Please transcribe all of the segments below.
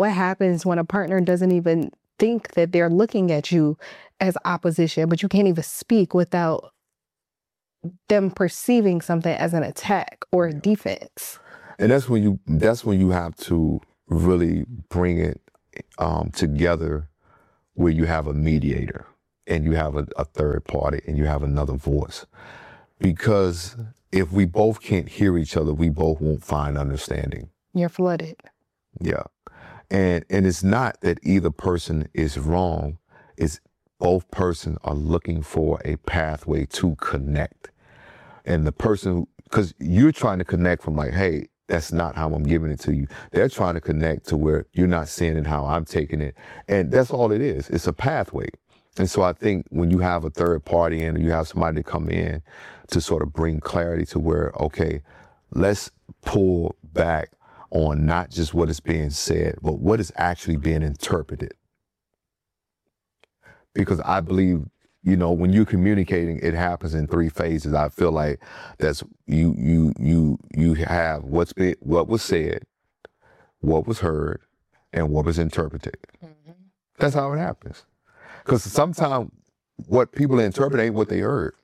what happens when a partner doesn't even think that they're looking at you as opposition, but you can't even speak without them perceiving something as an attack or a defense. And that's when you have to really bring it together, where you have a mediator and you have a third party and you have another voice. Because if we both can't hear each other, we both won't find understanding. You're flooded. Yeah. And it's not that either person is wrong. It's both persons are looking for a pathway to connect. And the person, because you're trying to connect from like, hey, that's not how I'm giving it to you. They're trying to connect to where you're not seeing it how I'm taking it. And that's all it is. It's a pathway. And so I think when you have a third party in, you have somebody to come in to sort of bring clarity to where, okay, let's pull back on not just what is being said, but what is actually being interpreted. Because I believe, you know, when you're communicating, it happens in 3 phases. I feel like that's you have what was said, what was heard, and what was interpreted. Mm-hmm. That's how it happens. Because sometimes what people interpret ain't what they heard.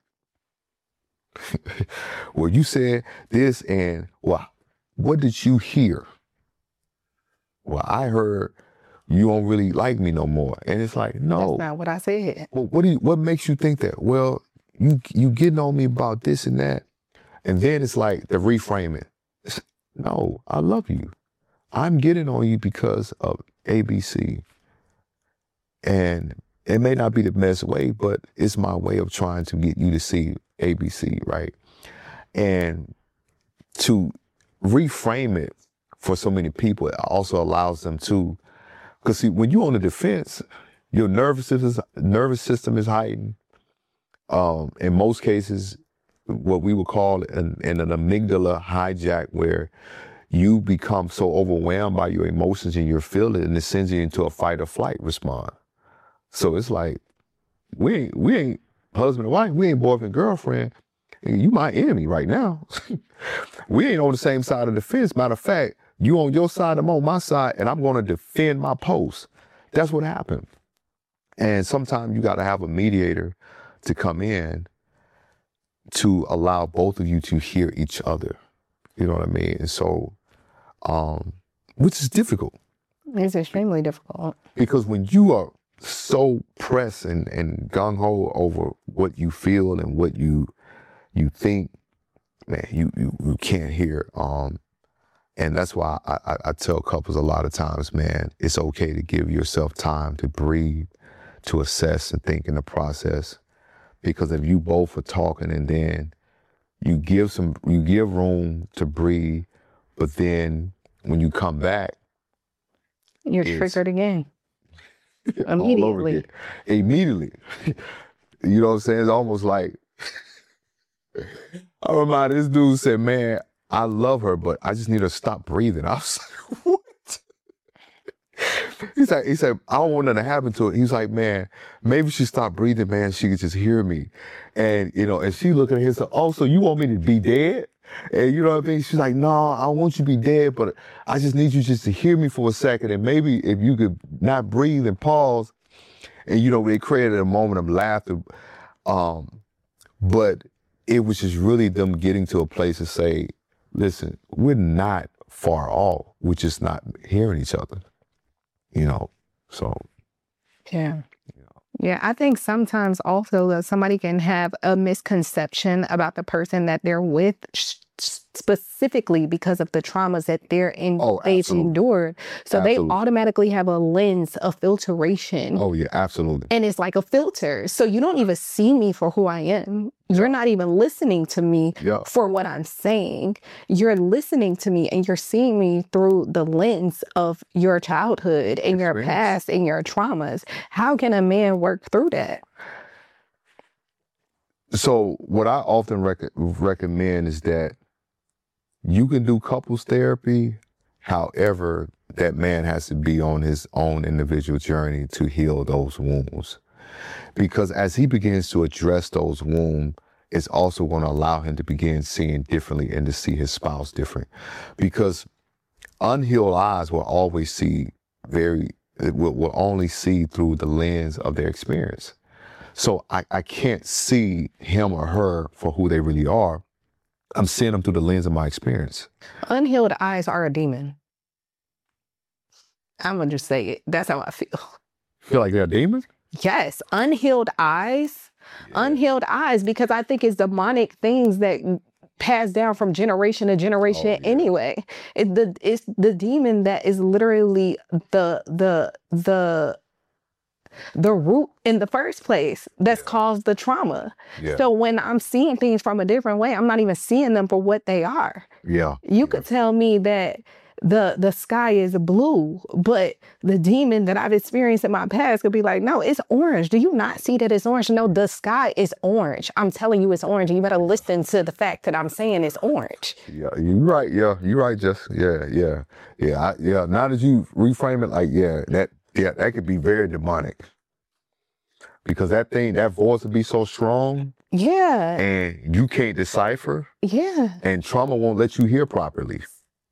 Well, you said this, and well, what did you hear? Well, I heard you don't really like me no more. And it's like, no. That's not what I said. Well, what makes you think that? Well, you getting on me about this and that. And then it's like the reframing. No, I love you. I'm getting on you because of ABC. And it may not be the best way, but it's my way of trying to get you to see ABC, right? And to reframe it for so many people, it also allows them to, because see, when you're on the defense, your nervous system is heightened. In most cases, what we would call an amygdala hijack, where you become so overwhelmed by your emotions and your feelings, and it sends you into a fight or flight response. So it's like, we ain't husband and wife, we ain't boyfriend and girlfriend. You my enemy right now. We ain't on the same side of the fence. Matter of fact, you on your side, I'm on my side, and I'm gonna defend my post. That's what happened. And sometimes you gotta have a mediator to come in to allow both of you to hear each other. You know what I mean? And so, which is difficult. It's extremely difficult. Because when you are so pressed and gung-ho over what you feel and what you think, man, you can't hear. And that's why I tell couples a lot of times, man, it's okay to give yourself time to breathe, to assess and think in the process. Because if you both are talking and then you give room to breathe, but then when you come back, you're triggered again. Immediately. Immediately. You know what I'm saying? It's almost like, I remember this dude said, man, I love her, but I just need her to stop breathing. I was like, what? He said, I don't want nothing to happen to her. He's like, man, maybe she stopped breathing, man. She could just hear me. And, you know, and she looking at him and said, oh, so you want me to be dead? And you know what I mean? She's like, no, I want you to be dead, but I just need you just to hear me for a second. And maybe if you could not breathe and pause. And, you know, they created a moment of laughter. But it was just really them getting to a place to say, listen, we're not far off. We're just not hearing each other, you know, so. Yeah. Yeah, I think sometimes also that somebody can have a misconception about the person that they're with specifically because of the traumas that they've endured. So they automatically have a lens of filtration. Oh, yeah, absolutely. And it's like a filter. So you don't even see me for who I am. You're not even listening to me for what I'm saying. You're listening to me and you're seeing me through the lens of your childhood and your past and your traumas. How can a man work through that? So what I often recommend is that you can do couples therapy. However, that man has to be on his own individual journey to heal those wounds. Because as he begins to address those wounds, it's also going to allow him to begin seeing differently and to see his spouse different. Because unhealed eyes will always see will only see through the lens of their experience. So I can't see him or her for who they really are. I'm seeing them through the lens of my experience. Unhealed eyes are a demon. I'm going to just say it. That's how I feel. Feel like they're a demon? Yes. Unhealed eyes. Yeah. Unhealed eyes, because I think it's demonic things that pass down from generation to generation anyway. It's the demon that is literally the root in the first place that's caused the trauma. Yeah. So when I'm seeing things from a different way, I'm not even seeing them for what they are. Yeah. You could tell me that the sky is blue, but the demon that I've experienced in my past could be like, no, it's orange. Do you not see that it's orange? No, the sky is orange. I'm telling you it's orange. And you better listen to the fact that I'm saying it's orange. Yeah, you're right. Yeah, you're right, Jess. Yeah. Now that you reframe it, like, that could be very demonic. Because that voice would be so strong. Yeah. And you can't decipher. Yeah. And trauma won't let you hear properly.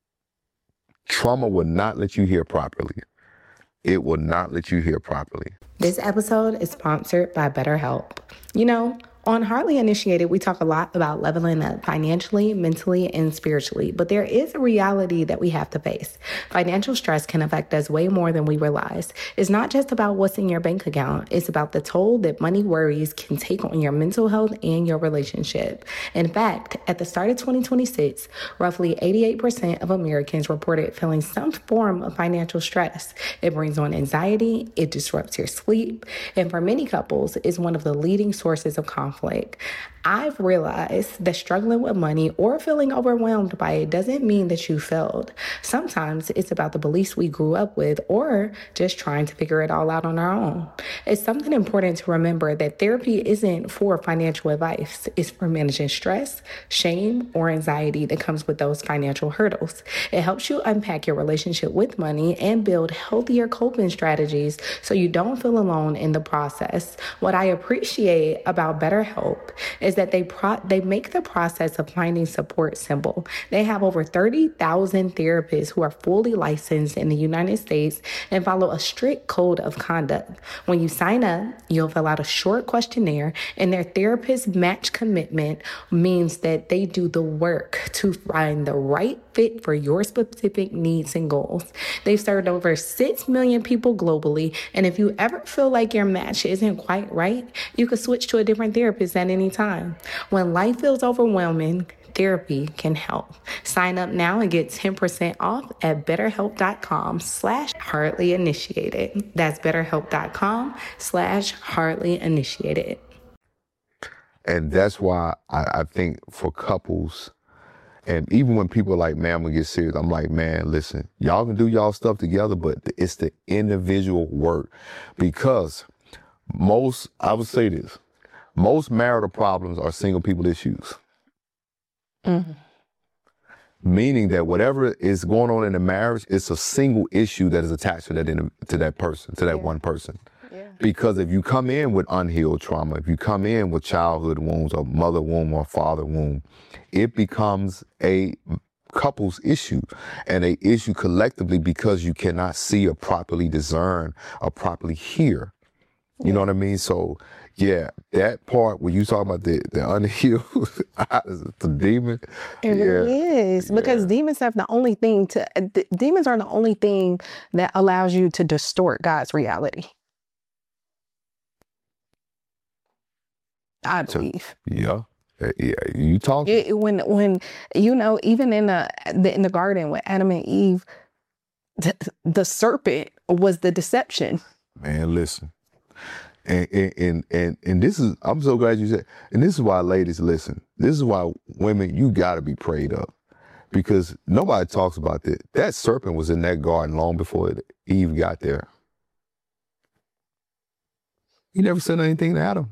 Trauma will not let you hear properly. It will not let you hear properly. This episode is sponsored by BetterHelp. You know, on Hardly Initiated, we talk a lot about leveling up financially, mentally, and spiritually, but there is a reality that we have to face. Financial stress can affect us way more than we realize. It's not just about what's in your bank account. It's about the toll that money worries can take on your mental health and your relationship. In fact, at the start of 2026, roughly 88% of Americans reported feeling some form of financial stress. It brings on anxiety, it disrupts your sleep, and for many couples, is one of the leading sources of conflict. I've realized that struggling with money or feeling overwhelmed by it doesn't mean that you failed. Sometimes it's about the beliefs we grew up with or just trying to figure it all out on our own. It's something important to remember that therapy isn't for financial advice. It's for managing stress, shame, or anxiety that comes with those financial hurdles. It helps you unpack your relationship with money and build healthier coping strategies so you don't feel alone in the process. What I appreciate about BetterHelp is that they make the process of finding support simple. They have over 30,000 therapists who are fully licensed in the United States and follow a strict code of conduct. When you sign up, you'll fill out a short questionnaire, and their therapist match commitment means that they do the work to find the right fit for your specific needs and goals. They've served over 6 million people globally, and if you ever feel like your match isn't quite right, you can switch to a different therapist at any time. When life feels overwhelming, therapy can help. Sign up now and get 10% off at betterhelp.com/hardlyinitiated. That's betterhelp.com/hardlyinitiated. And that's why I think for couples, and even when people are like, man, I'm gonna get serious, I'm like, man, listen, y'all can do y'all stuff together, but it's the individual work. Because I would say this, most marital problems are single people issues. Mm-hmm. Meaning that whatever is going on in the marriage, it's a single issue that is attached to that person, to that one person. Yeah. Because if you come in with unhealed trauma, if you come in with childhood wounds or mother wound or father wound, it becomes a couple's issue and a issue collectively because you cannot see or properly discern or properly hear. You know what I mean? So, yeah, that part when you talk about the unhealed, the demon. It really is, because demons are the only thing that allows you to distort God's reality. I believe. Yeah, you talk. When you know, even in the garden with Adam and Eve, the serpent was the deception. Man, listen. And this is, I'm so glad you said, and this is why, ladies, listen, this is why women, you gotta be prayed up, because nobody talks about that. That serpent was in that garden long before Eve got there. He never said anything to Adam.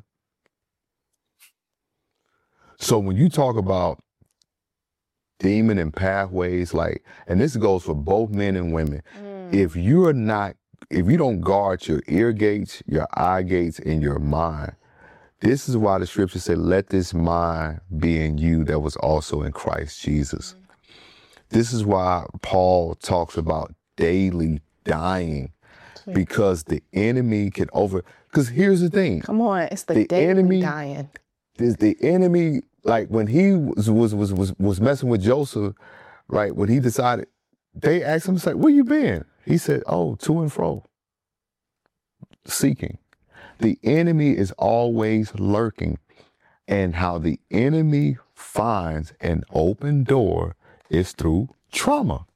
So when you talk about demon and pathways, like, and this goes for both men and women, if you don't guard your ear gates, your eye gates, and your mind, this is why the scripture said, let this mind be in you that was also in Christ Jesus. This is why Paul talks about daily dying because the enemy can because here's the thing. Come on, it's the enemy dying. Is the enemy, like when he was messing with Joseph, right? When he decided, they asked him, like, where you been? He said, oh, to and fro, seeking. The enemy is always lurking. And how the enemy finds an open door is through trauma.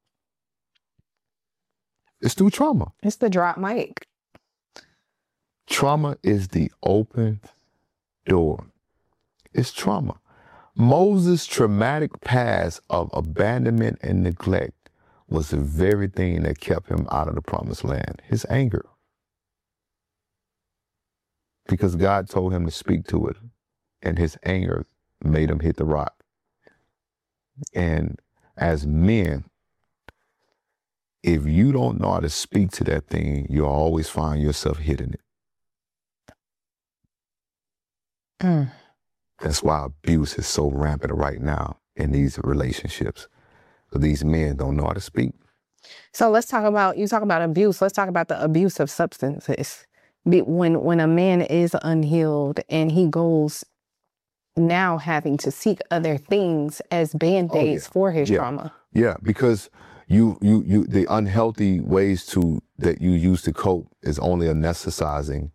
It's through trauma. It's the drop mic. Trauma is the open door. It's trauma. Moses' traumatic past of abandonment and neglect was the very thing that kept him out of the promised land. His anger. Because God told him to speak to it. And his anger made him hit the rock. And as men, if you don't know how to speak to that thing, you'll always find yourself hitting it. That's why abuse is so rampant right now in these relationships. So these men don't know how to speak. So let's talk about, you talk about abuse. Let's talk about the abuse of substances. When a man is unhealed and he goes now having to seek other things as band-aids for his trauma. Yeah, because you the unhealthy ways that you use to cope is only anesthetizing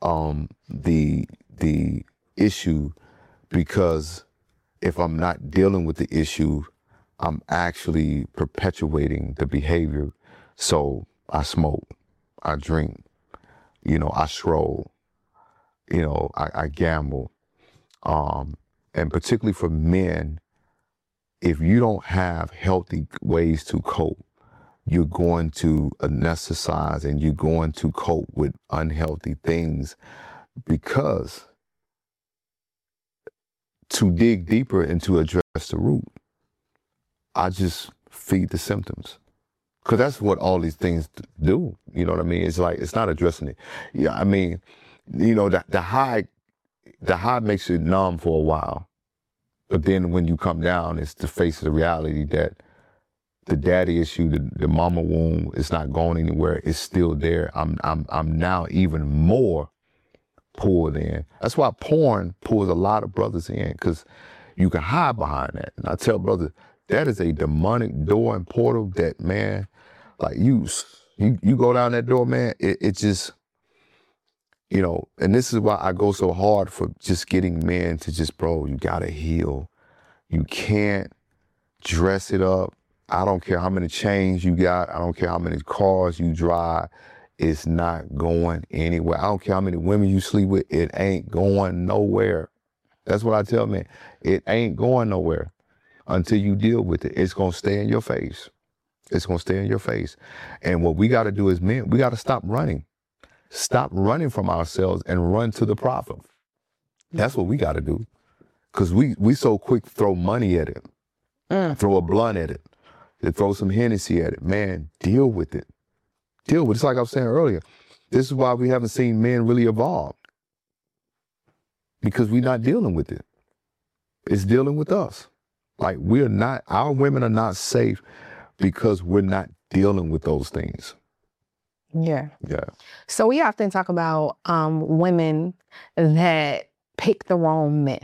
the issue, because if I'm not dealing with the issue, I'm actually perpetuating the behavior. So I smoke, I drink, I stroll, I gamble. And particularly for men, if you don't have healthy ways to cope, you're going to anesthetize and you're going to cope with unhealthy things, because to dig deeper and to address the root, I just feed the symptoms. Because that's what all these things do. You know what I mean? It's like, it's not addressing it. Yeah, I mean, the high makes you numb for a while. But then when you come down, it's to face the reality that the daddy issue, the mama wound, is not going anywhere. It's still there. I'm now even more pulled in. That's why porn pulls a lot of brothers in, because you can hide behind that. And I tell brothers, that is a demonic door and portal that, man, like you go down that door, man, it just, and this is why I go so hard for just getting men to just, bro, you gotta heal. You can't dress it up. I don't care how many chains you got. I don't care how many cars you drive. It's not going anywhere. I don't care how many women you sleep with. It ain't going nowhere. That's what I tell men. It ain't going nowhere until you deal with it. It's gonna stay in your face. It's gonna stay in your face. And what we gotta do as men, we gotta stop running. Stop running from ourselves and run to the prophet. That's what we got to do. Because we so quick to throw money at it, throw a blunt at it, to throw some Hennessy at it. Man, deal with it. Deal with it. It's like I was saying earlier. This is why we haven't seen men really evolve. Because we're not dealing with it. It's dealing with us. Like our women are not safe because we're not dealing with those things. Yeah. Yeah. So we often talk about women that pick the wrong men.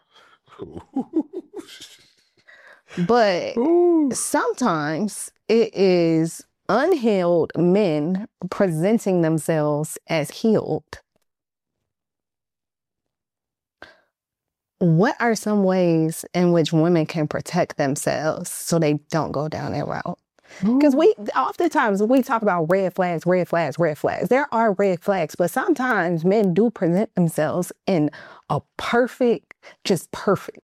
But sometimes it is unhealed men presenting themselves as healed. What are some ways in which women can protect themselves so they don't go down that route? Because oftentimes we talk about red flags, red flags, red flags. There are red flags, but sometimes men do present themselves in a perfect